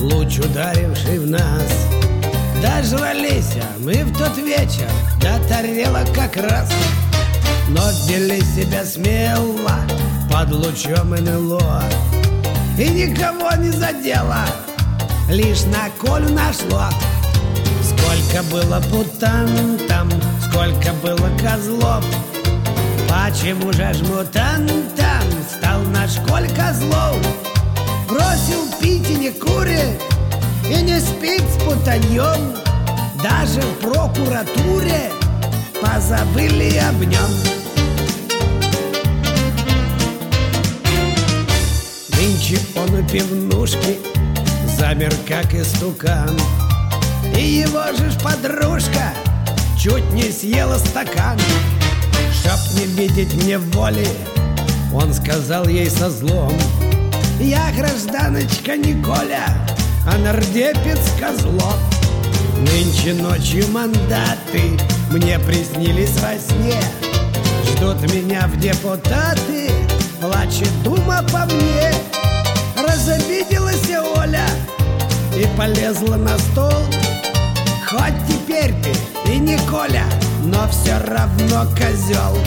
луч, ударивший в нас. Дожрались мы в тот вечер до тарелок как раз, но вели себя смело под лучом НЛО. И никого не задело, лишь на Колю нашло. Сколько было мутантам, сколько было козлов. Почему же ж мутантом стал наш Коль Козлов? Бросил пить и не курит, и не спит с путаньем. Даже в прокуратуре позабыли об нем. Нынче он у пивнушки замер как истукан, и его же ж подружка чуть не съела стакан. Чтоб не видеть мне воли, он сказал ей со злом: я гражданочка не Коля, а нардепец Козлов. Нынче ночью мандаты мне приснились во сне. Ждут меня в депутаты, плачет дума по мне. Разобиделась Оля и полезла на стол. Хоть теперь ты и не Коля, но все равно козел.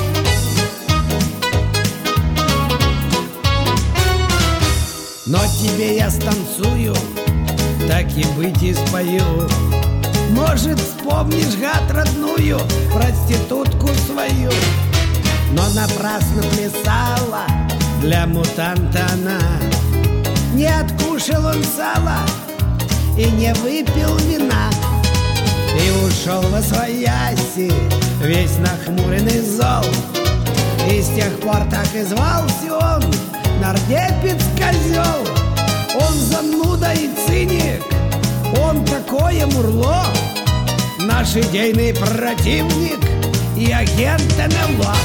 Но тебе я станцую, так и быть и спою. Может, вспомнишь, гад, родную проститутку свою. Но напрасно плясала для мутанта она. Не откушал он сала и не выпил вина, и ушел восвояси, весь нахмуренный зол. И с тех пор так и звался он нардепец Козел. Он зануда и циник, он такое мурло, наш идейный противник и агент НЛО.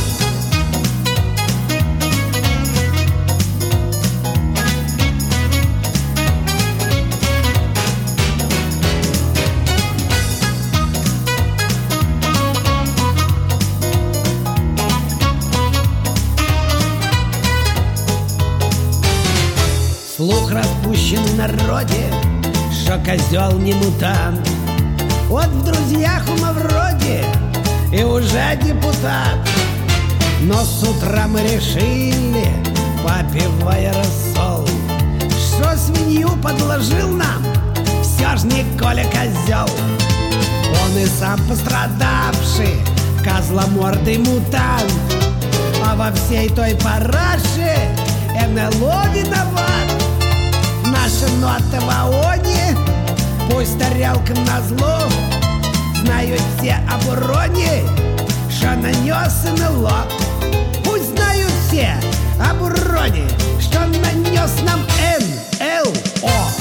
Слух распущен в народе, что козел не мутант. Вот в друзьях у Мавроди и уже депутат. Но с утра мы решили, попивая рассол, что свинью подложил нам все ж не Коля Козел. Он и сам пострадавший, козломордый мутант, а во всей той параше НЛО виноват. Наша нота в ООНе, пусть тарелкам назло, знают все об уроне, что нанес НЛО. Пусть знают все об уроне, что нанес нам НЛО.